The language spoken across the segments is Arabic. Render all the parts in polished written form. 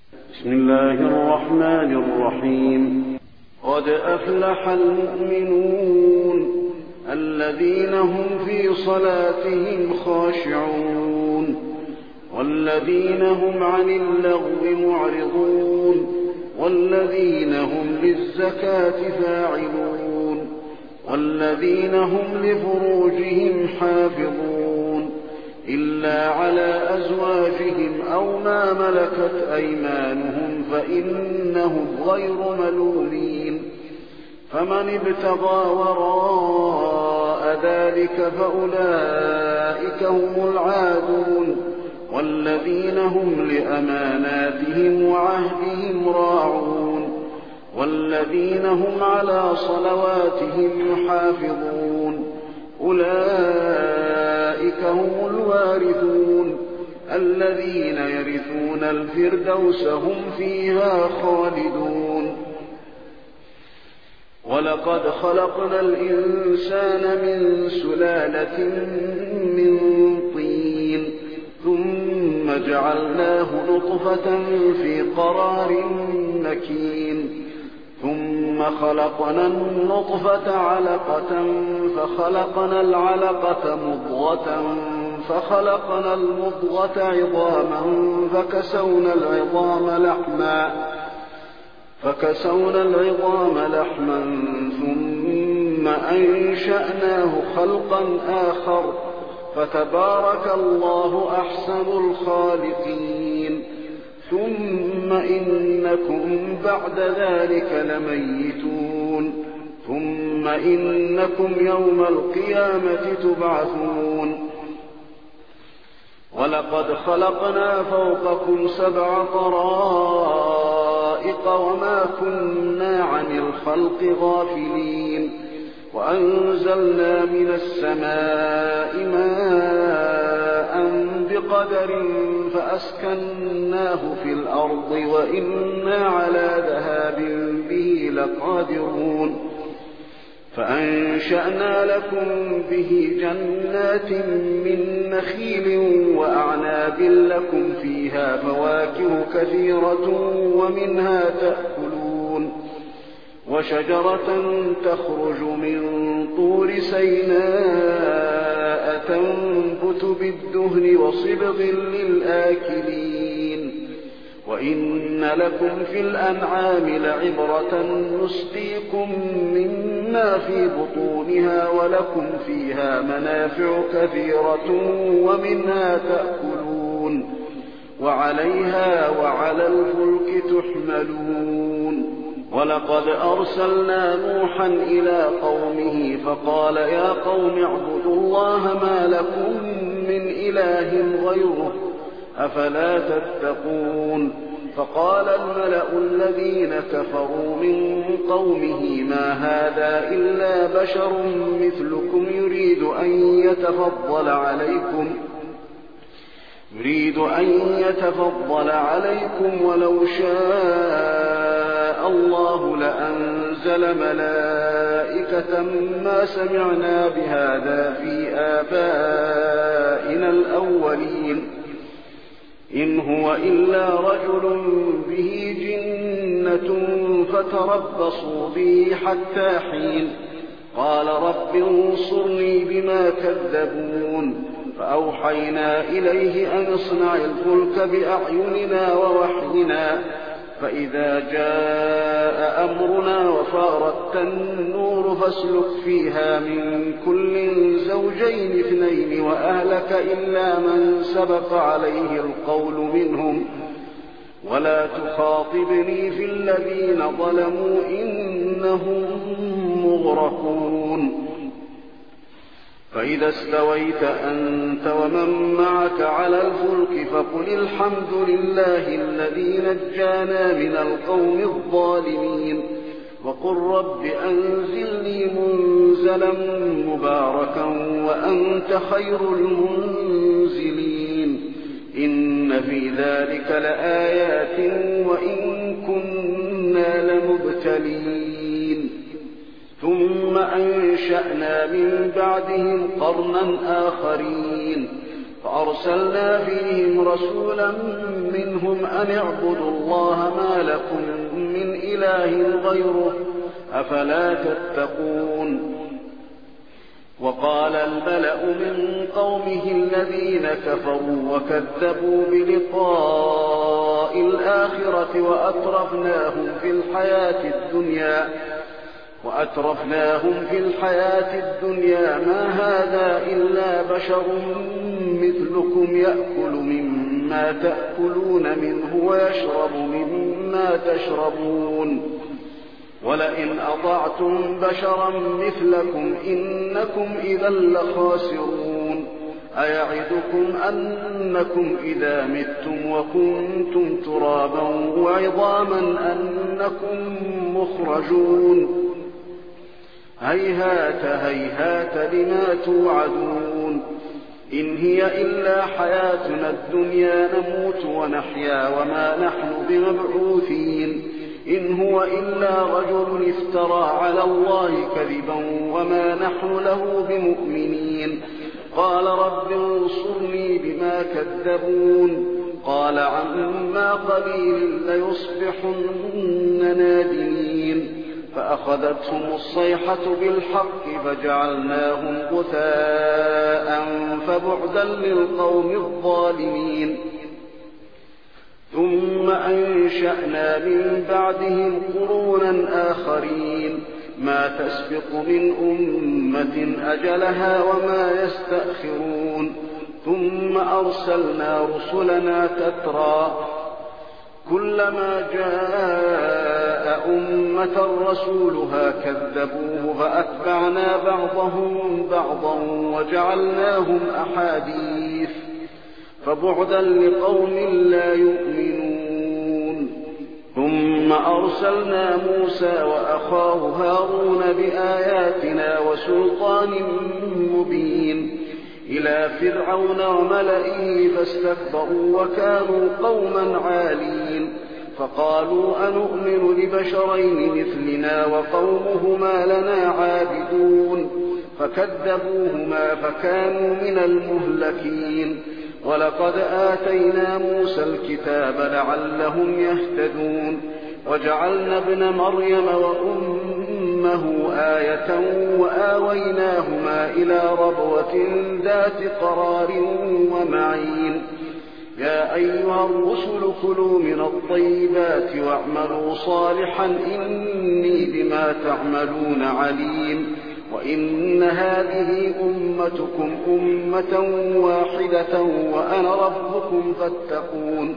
بسم الله الرحمن الرحيم. قد أفلح المؤمنون الذين هم في صلاتهم خاشعون والذين هم عن اللغو معرضون والذين هم للزكاة فاعلون والذين هم لفروجهم حافظون إلا على أزواجهم أو ما ملكت أيمانهم فإنهم غير ملومين. فمن ابتغى وراء ذلك فأولئك هم العادون والذين هم لأماناتهم وعهدهم راعون والذين هم على صلواتهم يحافظون. أولئك هم الوارثون الذين يرثون الفردوس هم فيها خالدون. ولقد خلقنا الإنسان من سلالة من طين ثم جعلناه نطفة في قرار مكين ثم خلقنا النطفة علقة فخلقنا العلقة مضغة فخلقنا المضغة عظاما فكسونا العظام لحما ثم أنشأناه خلقا آخر فتبارك الله أحسن الخالقين. ثم إنكم بعد ذلك لميتون ثم إنكم يوم القيامة تبعثون. ولقد خلقنا فوقكم 7 طرائق وما كنا عن الخلق غافلين وأنزلنا من السماء ماء بقدر فأسكناه في الأرض وإنا على ذهاب به لقادرون. فأنشأنا لكم به جنات من نخيل وأعناب لكم فيها فواكه كثيرة ومنها تأكلون وشجرة تخرج من طور سيناء تنبت بالدهن وصبغ للآكلين. وإن لكم في الأنعام لعبرة نسقيكم مما في بطونها ولكم فيها منافع كثيرة ومنها تأكلون وعليها وعلى الفلك تحملون. ولقد أرسلنا نوحا إلى قومه فقال يا قوم اعبدوا الله ما لكم من إله غيره أفلا تتقون. فقال الملأ الذين كفروا من قومه ما هذا إلا بشر مثلكم يريد أن يتفضل عليكم ولو شاء الله لأنزل ملائكة ما سمعنا بهذا في آبائنا الأولين إن هو إلا رجل به جنة فتربصوا به حتى حين. قال رب انصرني بما كذبون. فأوحينا إليه أن اصنع الفلك بأعيننا ووحينا فإذا جاء أمرنا وفارت النور فاسلك فيها من كل زوجين 2 وأهلك إلا من سبق عليه القول منهم ولا تخاطبني في الذين ظلموا إنهم مغرقون. فإذا استويت أنت ومن معك على الفلك فقل الحمد لله الذي نجانا من القوم الظالمين وقل رب أنزلني منزلا مباركا وأنت خير المنزلين. إن في ذلك لآيات وإن كنا لمبتلين. ثم أنشأنا من بعدهم قرنا آخرين فأرسلنا فيهم رسولا منهم أن اعبدوا الله ما لكم من إله غيره أفلا تتقون. وقال الملأ من قومه الذين كفروا وكذبوا بلقاء الآخرة وأترفناهم في الحياة الدنيا ما هذا إلا بشر مثلكم يأكل مما تأكلون منه ويشرب مما تشربون ولئن أطعتم بشرا مثلكم إنكم إذا لخاسرون. أيعدكم أنكم إذا متم وكنتم ترابا وعظاما أنكم مخرجون. هيهات هيهات لما توعدون. إن هي إلا حياتنا الدنيا نموت ونحيا وما نحن بمبعوثين. إن هو إلا رجل افترى على الله كذبا وما نحن له بمؤمنين. قال رب انصرني بما كذبون. قال عما قليل ليصبحن نادمين. فأخذتهم الصيحة بالحق فجعلناهم غثاء فبعدا للقوم الظالمين. ثم أنشأنا من بعدهم قرونا آخرين ما تسبق من أمة أجلها وما يستأخرون. ثم أرسلنا رسلنا تترى كلما جاء أمة رسولها كذبوه فأتبعنا بعضهم بعضا وجعلناهم أحاديث فبعدا لقوم لا يؤمنون. ثم أرسلنا موسى وأخاه هارون بآياتنا وسلطان مبين إلى فرعون وملئه فاستكبروا وكانوا قوما عالين. فقالوا أنؤمن لبشرين مثلنا وقومهما لنا عابدون. فكذبوهما فكانوا من المهلكين. ولقد آتينا موسى الكتاب لعلهم يهتدون. وجعلنا ابن مريم وأمه آية وآويناهما إلى ربوة ذات قرار ومعين. يا أيها الرسل كلوا من الطيبات واعملوا صالحا إني بما تعملون عليم. وإن هذه أمتكم أمة واحدة وأنا ربكم فاتقون.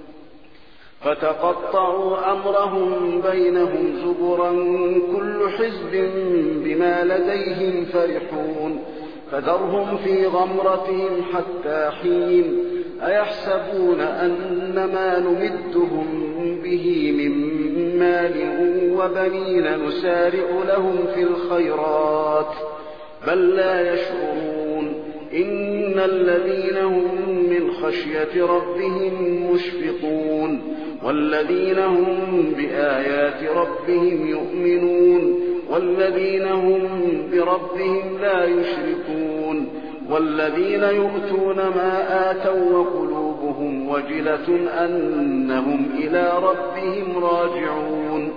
فتقطعوا أمرهم بينهم زبرا كل حزب بما لديهم فرحون. فذرهم في غمرتهم حتى حين. أيحسبون أن ما نمدهم به من مال وبنين نسارع لهم في الخيرات بل لا يشعرون. إن الذين هم من خشية ربهم مشفقون والذين هم بآيات ربهم يؤمنون والذين هم بربهم لا يشركون والذين يؤتون ما آتوا وقلوبهم وجلة أنهم إلى ربهم راجعون.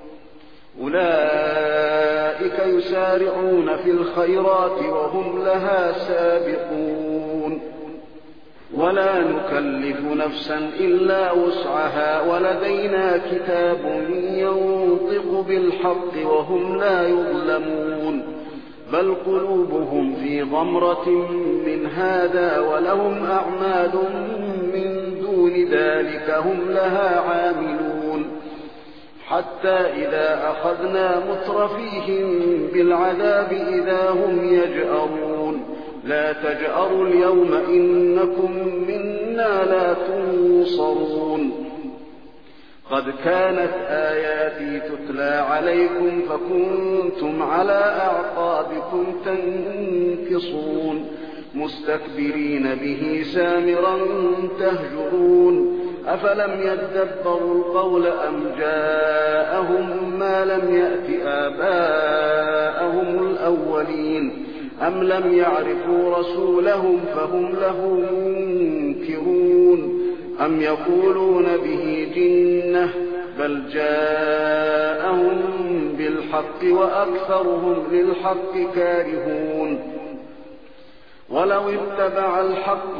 أولئك يسارعون في الخيرات وهم لها سابقون. ولا نكلف نفسا إلا وسعها ولدينا كتاب ينطق بالحق وهم لا يظلمون. بل قلوبهم في غمرة من هذا ولهم أعمال من دون ذلك هم لها عاملون. حتى إذا أخذنا مترفيهم بالعذاب إذا هم يجأرون. لا تجأروا اليوم إنكم منا لا تنصرون. قد كانت آياتي تتلى عليكم فكنتم على أعقابكم تنكصون مستكبرين به سامرا تهجرون. أفلم يدبروا القول أم جاءهم ما لم يأت آباءهم الأولين أم لم يعرفوا رسولهم فهم له منكرون. أم يقولون به جنة بل جاءهم بالحق وأكثرهم للحق كارهون ولو اتبع الحق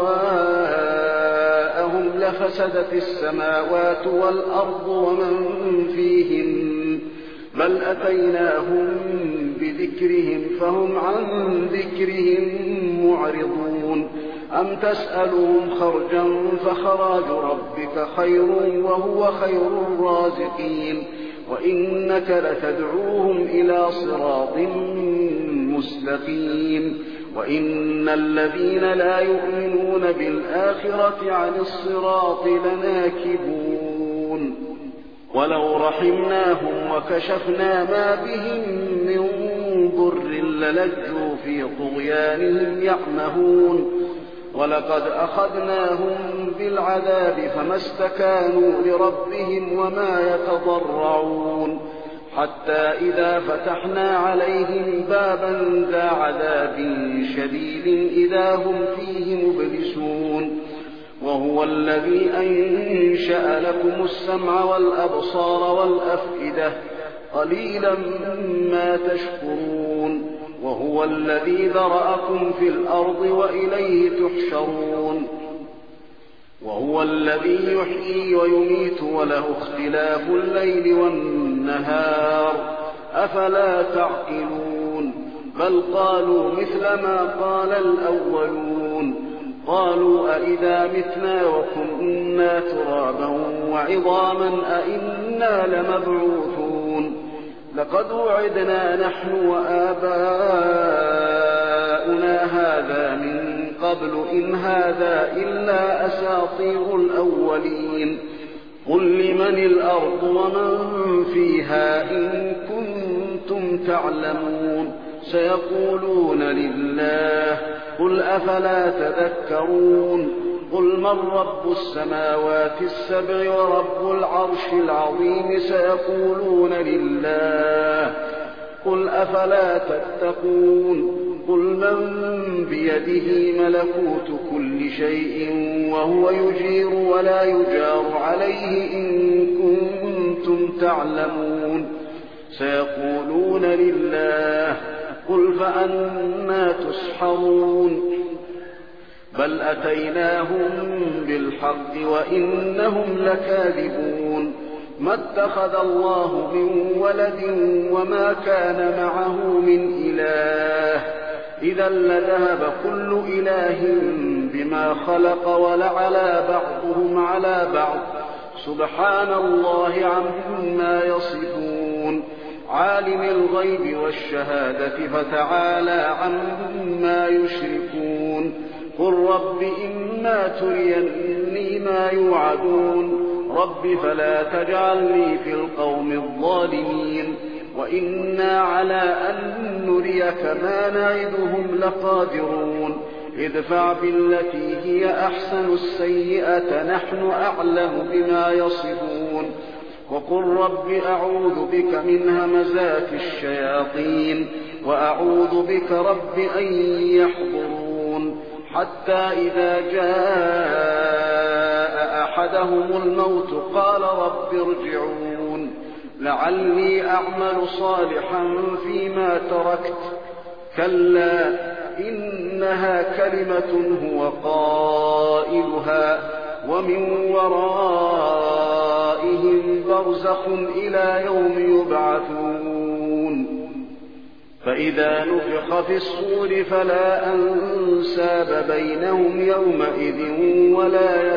أهواءهم لفسدت السماوات والأرض ومن فيهن بل أتيناهم بذكرهم فهم عن ذكرهم معرضون أم تسألهم خرجا فخراج ربك خير وهو خير الرازقين وإنك لتدعوهم إلى صراط مستقيم وإن الذين لا يؤمنون بالآخرة عن الصراط لناكبون ولو رحمناهم وكشفنا ما بهم من ضر للجوا في طغيانهم يعمهون ولقد أخذناهم بالعذاب فما استكانوا لربهم وما يتضرعون حتى إذا فتحنا عليهم بابا ذا عذاب شديد إذا هم فيه مبلسون وهو الذي أنشأ لكم السمع والأبصار والأفئدة قليلا ما تشكرون وهو الذي ذرأكم في الأرض وإليه تحشرون وهو الذي يحيي ويميت وله اختلاف الليل والنهار أفلا تعقلون بل قالوا مثل ما قال الأولون قالوا أئذا متنا وكنا ترابا وعظاما أئنا لمبعوثون لقد وعدنا نحن وآباؤنا هذا من قبل إن هذا إلا أساطير الأولين قل لمن الأرض ومن فيها إن كنتم تعلمون سيقولون لله قل أفلا تذكرون قل من رب السماوات السبع ورب العرش العظيم سيقولون لله قل أفلا تتقون قل من بيده ملكوت كل شيء وهو يجير ولا يجار عليه إن كنتم تعلمون سيقولون لله قل فأنى تسحرون بل أتيناهم بالحق وإنهم لكاذبون ما اتخذ الله من ولد وما كان معه من إله إذا لذهب كل إله بما خلق ولعلى بعضهم على بعض سبحان الله عما يصفون عالم الغيب والشهادة فتعالى عما يشركون قل رب إما تريني ما يوعدون رب فلا تجعلني في القوم الظالمين وإنا على أن نريك ما نعدهم لقادرون ادفع بالتي هي أحسن السيئة نحن أعلم بما يصفون وقل رب أعوذ بك من همزات الشياطين وأعوذ بك رب أن يحضرون حتى إذا جاء أحدهم الموت قال رب ارجعون لعلي أعمل صالحا فيما تركت كلا إنها كلمة هو قائلها ومن ورائهم برزخ إلى يوم يبعثون فإذا نفخ في الصور فلا أنساب بينهم يومئذ ولا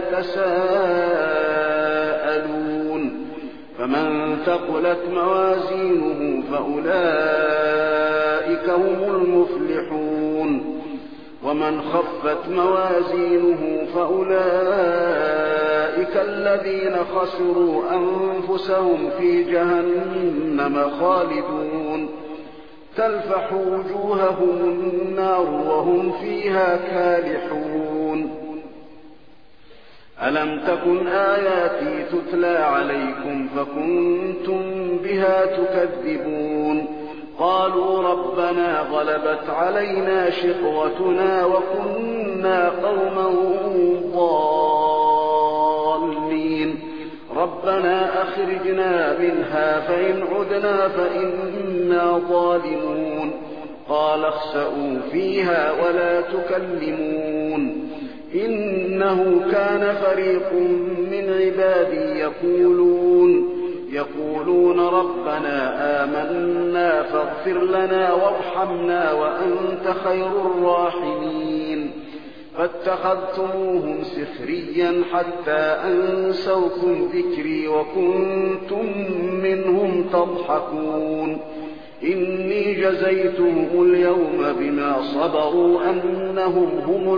يتساءلون فمن ثقلت موازينه فأولئك هم المفلحون ومن خفت موازينه فأولئك الذين خسروا أنفسهم في جهنم خالدون تلفح وجوههم النار وهم فيها كالحون ألم تكن آياتي تتلى عليكم فكنتم بها تكذبون قالوا ربنا غلبت علينا شقوتنا وكنا قوما ضالين ربنا أخرجنا منها فإن عدنا فإنا ظالمون قال اخسئوا فيها ولا تكلمون إنه كان فريق من عبادي يقولون ربنا آمنا فاغفر لنا وارحمنا وأنت خير الراحمين فاتخذتموهم سخريا حتى أنسوكم ذكري وكنتم منهم تضحكون إني جزيتهم اليوم بما صبروا أنهم هم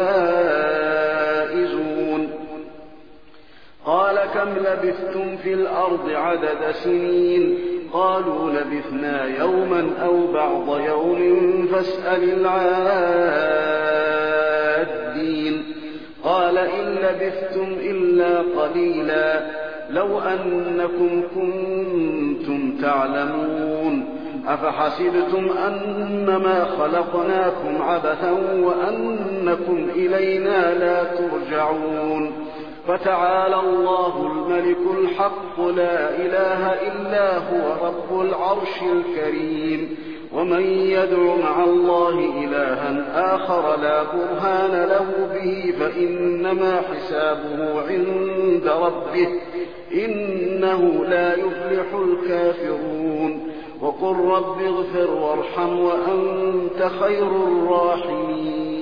الفائزون قال كم لبثتم في الأرض عدد سنين قالوا لبثنا يوما أو بعض يوم فاسأل العادين قال إن لبثتم إلا قليلا لو أنكم كنتم تعلمون أفحسبتم أنما خلقناكم عبثا وأنكم إلينا لا ترجعون فتعالى الله الملك الحق لا إله إلا هو رب العرش الكريم ومن يدع مع الله إلها آخر لا برهان له به فإنما حسابه عند ربه إنه لا يفلح الكافرون وقل رب اغفر وارحم وأنت خير الراحمين